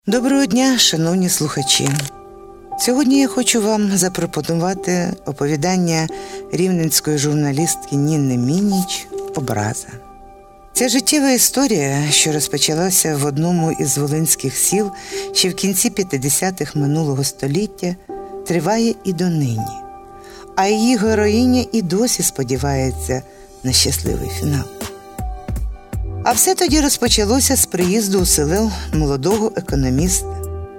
Доброго дня, шановні слухачі! Сьогодні я хочу вам запропонувати оповідання рівненської журналістки Ніни Мініч «Образа». Ця життєва історія, що розпочалася в одному із волинських сіл ще в кінці 50-х минулого століття, триває і донині. А її героїня і досі сподівається на щасливий фінал. А все тоді розпочалося з приїзду у село молодого економіста.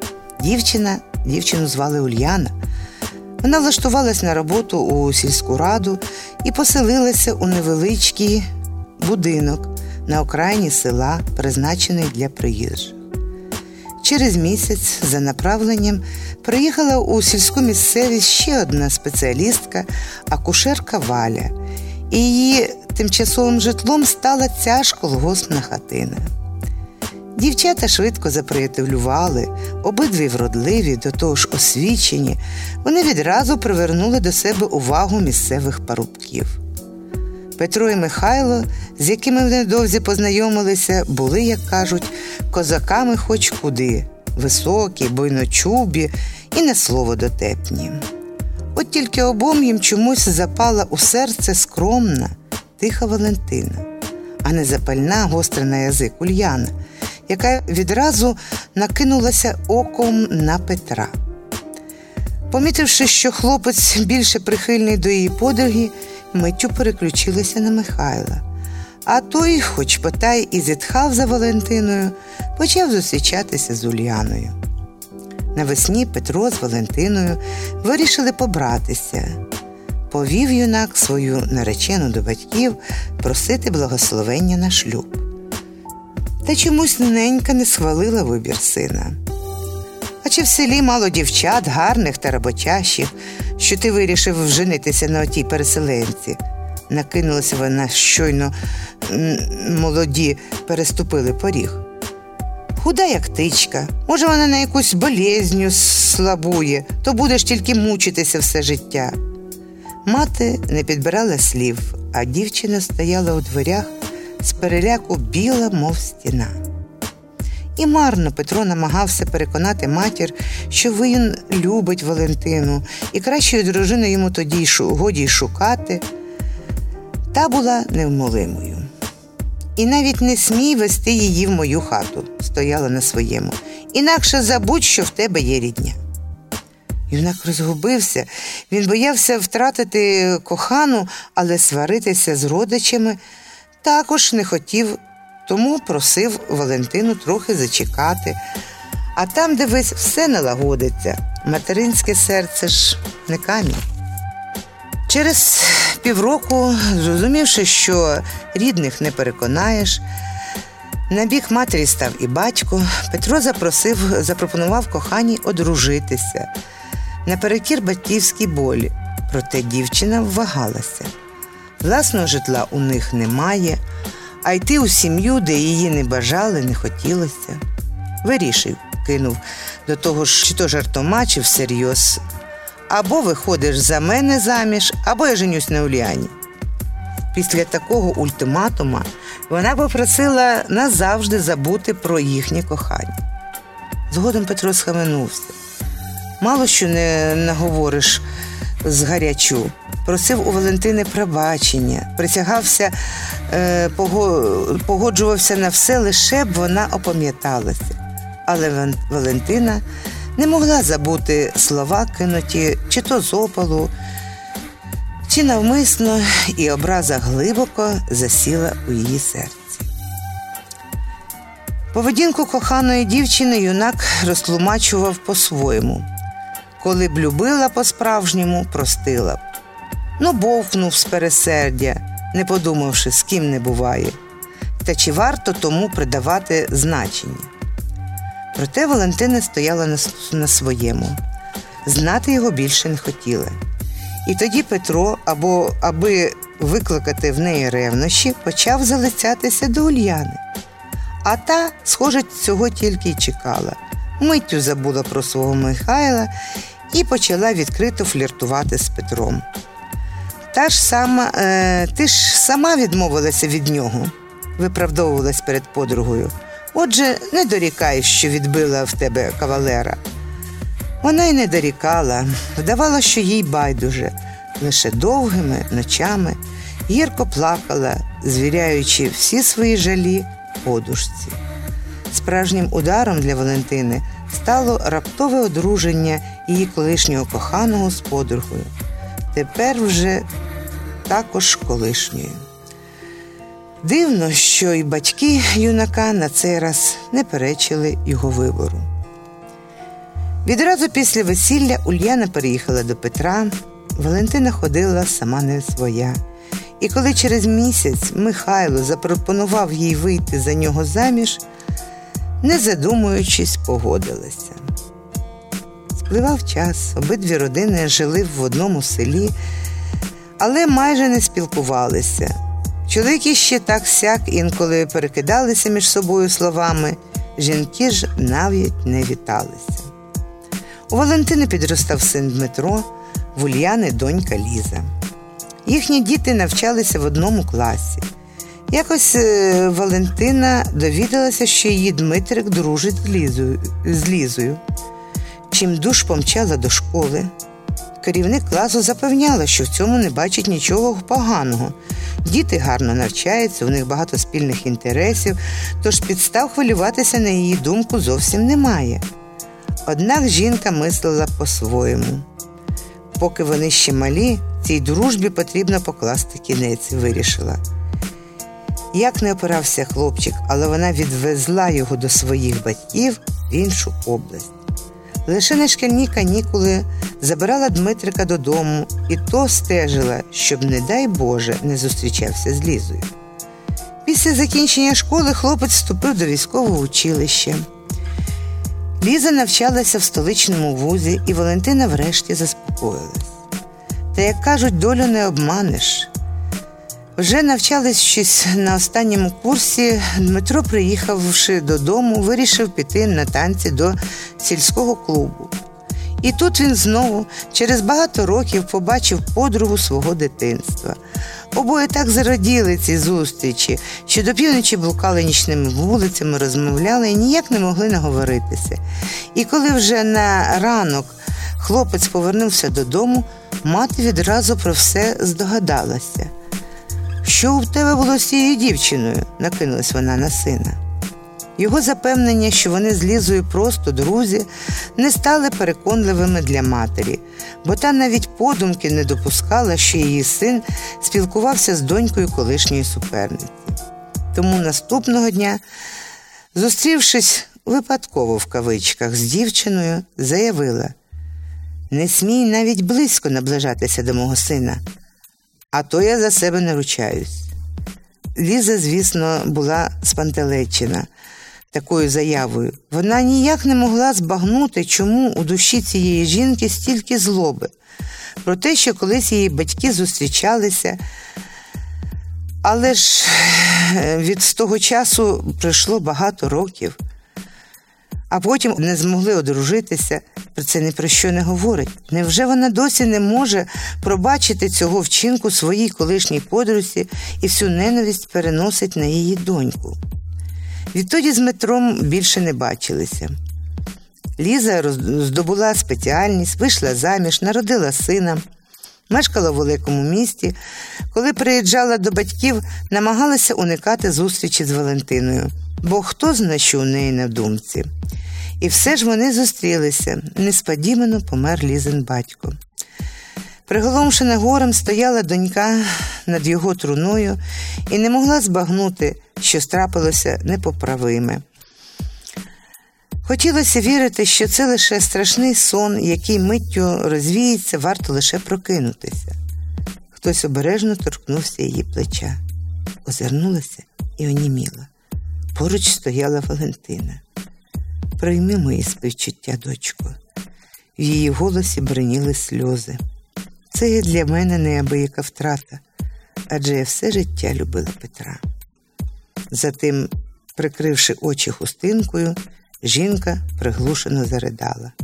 Дівчину звали Ульяна. Вона влаштувалась на роботу у сільську раду і поселилася у невеличкий будинок на окраїні села, призначений для приїжджих. Через місяць за направленням приїхала у сільську місцевість ще одна спеціалістка, акушерка Валя, і її тимчасовим житлом стала ця ж колгоспна хатина. Дівчата швидко заприятелювали, обидві вродливі, до того ж освічені. Вони відразу привернули до себе увагу місцевих парубків. Петро і Михайло, з якими невдовзі познайомилися, були, як кажуть, козаками хоч куди, високі, буйночубі і на слово дотепні. От тільки обом їм чомусь запала у серце скромна, тиха Валентина, а не запальна, гостра на язик Ульяна, яка відразу накинулася оком на Петра. Помітивши, що хлопець більше прихильний до її подруги, миттю переключилася на Михайла. А той, хоч потай і зітхав за Валентиною, почав зустрічатися з Ульяною. Навесні Петро з Валентиною вирішили побратися. Повів юнак свою наречену до батьків просити благословення на шлюб. Та чомусь ненька не схвалила вибір сина. «А чи в селі мало дівчат, гарних та роботящих, що ти вирішив женитися на отій переселенці?» Накинулася вона, щойно молоді переступили поріг. «Худа, як тичка. Може, вона на якусь болезню слабує, то будеш тільки мучитися все життя». Мати не підбирала слів, а дівчина стояла у дверях з переляку біла, мов стіна. І марно Петро намагався переконати матір, що він любить Валентину, і кращої дружини йому тоді годі й шукати. Та була невмолимою. «І навіть не смій вести її в мою хату», – стояла на своєму. «Інакше забудь, що в тебе є рідня». Юнак розгубився. Він боявся втратити кохану, але сваритися з родичами також не хотів, тому просив Валентину трохи зачекати. А там, дивись, все налагодиться. Материнське серце ж не камінь. Через півроку, зрозумівши, що рідних не переконаєш, на бік матері став і батько, Петро запропонував коханій одружитися наперекір батьківській болі. Проте дівчина вагалася. Власного житла у них немає, а йти у сім'ю, де її не бажали, не хотілося. «Вирішуй», – кинув до того ж, чи то жартома, чи всерйоз. «Або виходиш за мене заміж, або я женюсь на Ульяні». Після такого ультиматума вона попросила назавжди забути про їхнє кохання. Згодом Петро схаменувся. Мало що не наговориш згарячу. Просив у Валентини пробачення, присягався, погоджувався на все, лише б вона опам'яталася. Але Валентина не могла забути слова, кинуті чи то з опалу, чи навмисно, і образа глибоко засіла у її серці. Поведінку коханої дівчини юнак розтлумачував по-своєму. Коли б любила по-справжньому, простила б. Бовкнув з пересердя, не подумавши, з ким не буває. Та чи варто тому придавати значення? Проте Валентина стояла на своєму. Знати його більше не хотіла. І тоді Петро, аби викликати в неї ревнощі, почав залицятися до Ульяни. А та, схоже, цього тільки й чекала. Миттю забула про свого Михайла і почала відкрито фліртувати з Петром. Ти ж сама відмовилася від нього, виправдовувалась перед подругою. Отже, не дорікай, що відбила в тебе кавалера. Вона й не дорікала, вдавала, що їй байдуже. Лише довгими ночами гірко плакала, звіряючи всі свої жалі подушці. Справжнім ударом для Валентини стало раптове одруження її колишнього коханого з подругою. Тепер вже також колишньою. Дивно, що й батьки юнака на цей раз не перечили його вибору. Відразу після весілля Ульяна переїхала до Петра. Валентина ходила сама не своя. І коли через місяць Михайло запропонував їй вийти за нього заміж, не задумуючись, погодилася. Спливав час, обидві родини жили в одному селі, але майже не спілкувалися. Чоловіки ще так-сяк інколи перекидалися між собою словами, жінки ж навіть не віталися. У Валентини підростав син Дмитро, в Ульяни донька Ліза. Їхні діти навчалися в одному класі. Якось Валентина довідалася, що її Дмитрик дружить з Лізою. Чимдуж помчала до школи. Керівник класу запевняла, що в цьому не бачить нічого поганого. Діти гарно навчаються, у них багато спільних інтересів, тож підстав хвилюватися, на її думку, зовсім немає. Однак жінка мислила по-своєму. Поки вони ще малі, цій дружбі потрібно покласти кінець, вирішила. Як не опирався хлопчик, але вона відвезла його до своїх батьків в іншу область. Лише на шкільні канікули забирала Дмитрика додому і то стежила, щоб, не дай Боже, не зустрічався з Лізою. Після закінчення школи хлопець вступив до військового училища. Ліза навчалася в столичному вузі, і Валентина врешті заспокоїлась. Та, як кажуть, долю не обманеш. Вже навчаючись на останньому курсі, Дмитро, приїхавши додому, вирішив піти на танці до сільського клубу. І тут він знову, через багато років, побачив подругу свого дитинства. Обоє так зараділи цій зустрічі, що до півночі блукали нічними вулицями, розмовляли і ніяк не могли наговоритися. І коли вже на ранок хлопець повернувся додому, мати відразу про все здогадалася. «Що у тебе було з цією дівчиною?» – накинулась вона на сина. Його запевнення, що вони з Лізою просто друзі, не стали переконливими для матері, бо та навіть подумки не допускала, що її син спілкувався з донькою колишньої суперниці. Тому наступного дня, зустрівшись «випадково» в кавичках з дівчиною, заявила: «Не смій навіть близько наближатися до мого сина, а то я за себе не ручаюсь». Ліза, звісно, була спантеличена такою заявою. Вона ніяк не могла збагнути, чому у душі цієї жінки стільки злоби. Про те, що колись її батьки зустрічалися, але ж від того часу пройшло багато років, а потім не змогли одружитися, про це ні про що не говорить. Невже вона досі не може пробачити цього вчинку своїй колишній подрузі і всю ненависть переносить на її доньку? Відтоді з Дмитром більше не бачилися. Ліза здобула спеціальність, вийшла заміж, народила сина, мешкала в великому місті. Коли приїжджала до батьків, намагалася уникати зустрічі з Валентиною, бо хто знає, що у неї на думці. І все ж вони зустрілися. Несподівано помер Лізин батько. Приголомшена горем стояла донька над його труною і не могла збагнути, що трапилося непоправиме. Хотілося вірити, що це лише страшний сон, який миттю розвіється, варто лише прокинутися. Хтось обережно торкнувся її плеча. Озирнулася і оніміла. Поруч стояла Валентина. «Прийми мої співчуття, дочко». В її голосі бриніли сльози. «Це є для мене неабияка втрата, адже я все життя любила Петра». Затим, прикривши очі хустинкою, жінка приглушено заридала.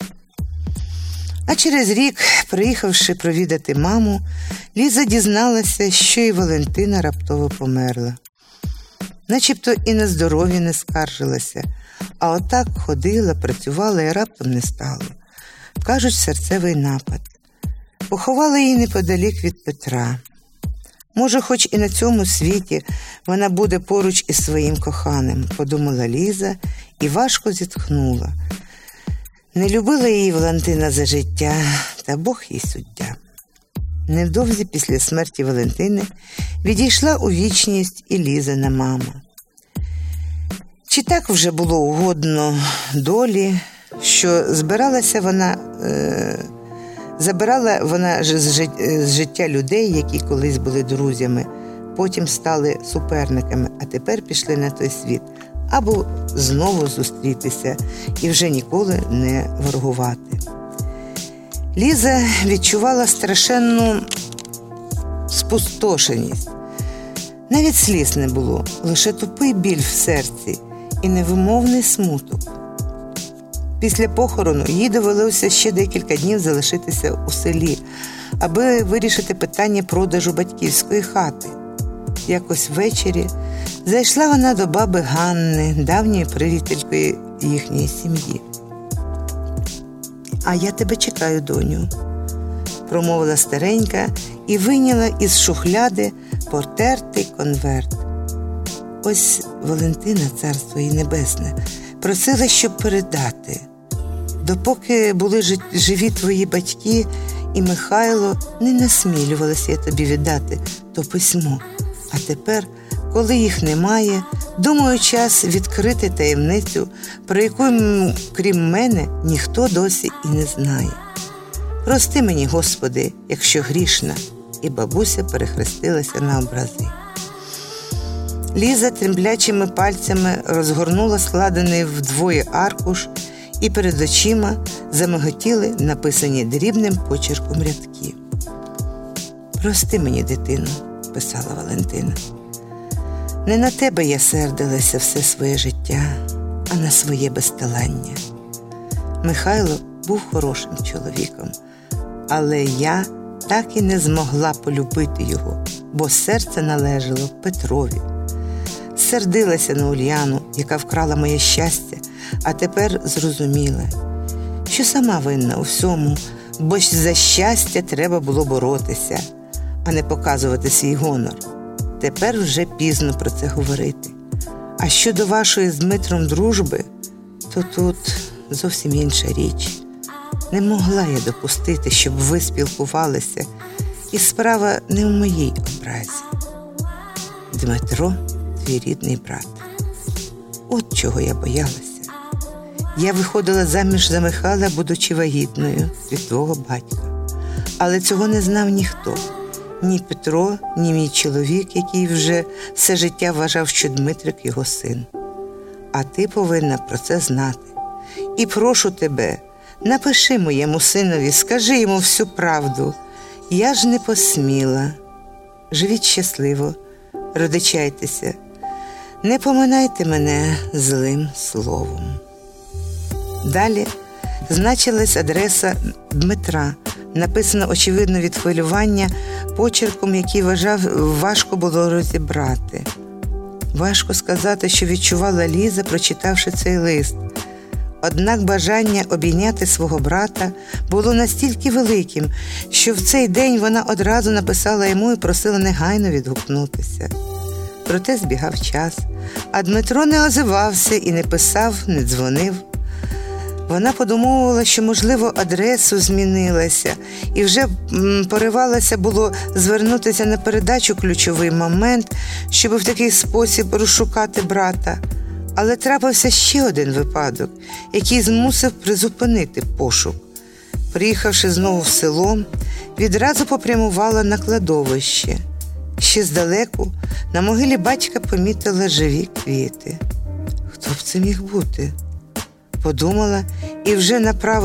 А через рік, приїхавши провідати маму, Ліза дізналася, що і Валентина раптово померла. начебто і на здоров'я не скаржилася, а отак ходила, працювала і раптом не стало. Кажуть, серцевий напад. Поховали її неподалік від Петра. Може, хоч і на цьому світі вона буде поруч із своїм коханим, подумала Ліза і важко зітхнула. Не любила її Валентина за життя, та Бог їй суддя. Невдовзі після смерті Валентини відійшла у вічність і Лізина мама. Чи так вже було угодно долі, що забирала вона з життя людей, які колись були друзями, потім стали суперниками, а тепер пішли на той світ, або знову зустрітися і вже ніколи не ворогувати. Ліза відчувала страшенну спустошеність. Навіть сліз не було, лише тупий біль в серці і невимовний смуток. Після похорону їй довелося ще декілька днів залишитися у селі, аби вирішити питання продажу батьківської хати. Якось ввечері зайшла вона до баби Ганни, давньої приятелької їхньої сім'ї. «А я тебе чекаю, доню», – промовила старенька і вийняла із шухляди потертий конверт. Ось Валентина, царство їй небесне, просила, щоб передати. Допоки були живі твої батьки і Михайло, не насмілювалася я тобі віддати то письмо. А тепер, коли їх немає, думаю, час відкрити таємницю, про яку, крім мене, ніхто досі і не знає. Прости мені, Господи, якщо грішна, і бабуся перехрестилася на образи. Ліза тремблячими пальцями розгорнула складений вдвоє аркуш, і перед очима замиготіли написані дрібним почерком рядки. «Прости мені, дитино», – писала Валентина. «Не на тебе я сердилася все своє життя, а на своє безталання. Михайло був хорошим чоловіком, але я так і не змогла полюбити його, бо серце належало Петрові. Сердилася на Ульяну, яка вкрала моє щастя, а тепер зрозуміла, що сама винна у всьому, бо ж за щастя треба було боротися, а не показувати свій гонор. Тепер вже пізно про це говорити. А щодо вашої з Дмитром дружби, то тут зовсім інша річ. Не могла я допустити, щоб ви спілкувалися, і справа не в моїй образі. Дмитро – твій рідний брат. От чого я боялася. Я виходила заміж за Михайла, будучи вагітною від твого батька. Але цього не знав ніхто. Ні Петро, ні мій чоловік, який вже все життя вважав, що Дмитрик – його син. А ти повинна про це знати. І прошу тебе, напиши моєму синові, скажи йому всю правду. Я ж не посміла. Живіть щасливо, родичайтеся. Не поминайте мене злим словом». Далі значилась адреса Дмитра, написана, очевидно, від хвилювання, почерком, який вважав, важко було розібрати. Важко сказати, що відчувала Ліза, прочитавши цей лист. Однак бажання обійняти свого брата було настільки великим, що в цей день вона одразу написала йому і просила негайно відгукнутися. Проте збігав час, а Дмитро не озивався і не писав, не дзвонив. Вона подумувала, що, можливо, адресу змінилася, і вже поривалася було звернутися на передачу «Ключовий момент», щоб в такий спосіб розшукати брата. Але трапився ще один випадок, який змусив призупинити пошук. Приїхавши знову в село, відразу попрямувала на кладовище. Ще здалеку на могилі батька помітила живі квіти. Хто б це міг бути? Подумала і вже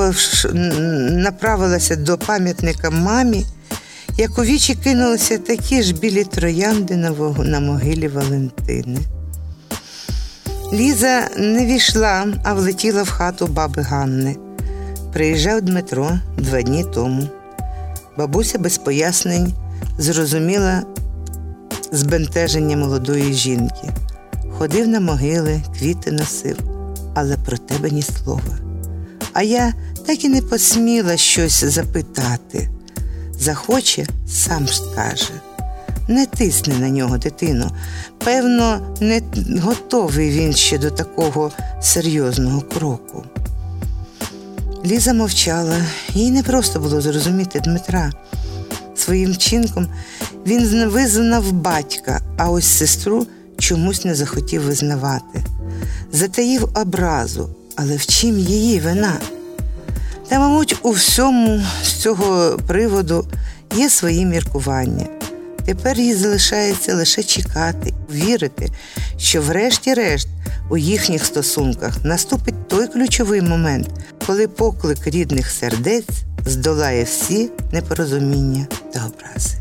направилася до пам'ятника мамі, як у вічі кинулися такі ж білі троянди на могилі Валентини. Ліза не війшла, а влетіла в хату баби Ганни. Приїжджав Дмитро 2 дні тому. Бабуся без пояснень зрозуміла збентеження молодої жінки. ходив на могили, квіти носив, але про тебе ні слова. А я так і не посміла щось запитати. Захоче, сам скаже. Не тисни на нього, дитино. Певно, не готовий він ще до такого серйозного кроку. Ліза мовчала. Їй не просто було зрозуміти Дмитра. Своїм вчинком він визнав батька, а ось сестру чомусь не захотів визнавати. Затаїв образу, але в чим її вина? Та, мабуть, у всьому з цього приводу є свої міркування. Тепер їй залишається лише чекати, вірити, що врешті-решт у їхніх стосунках наступить той ключовий момент, коли поклик рідних сердець здолає всі непорозуміння та образи.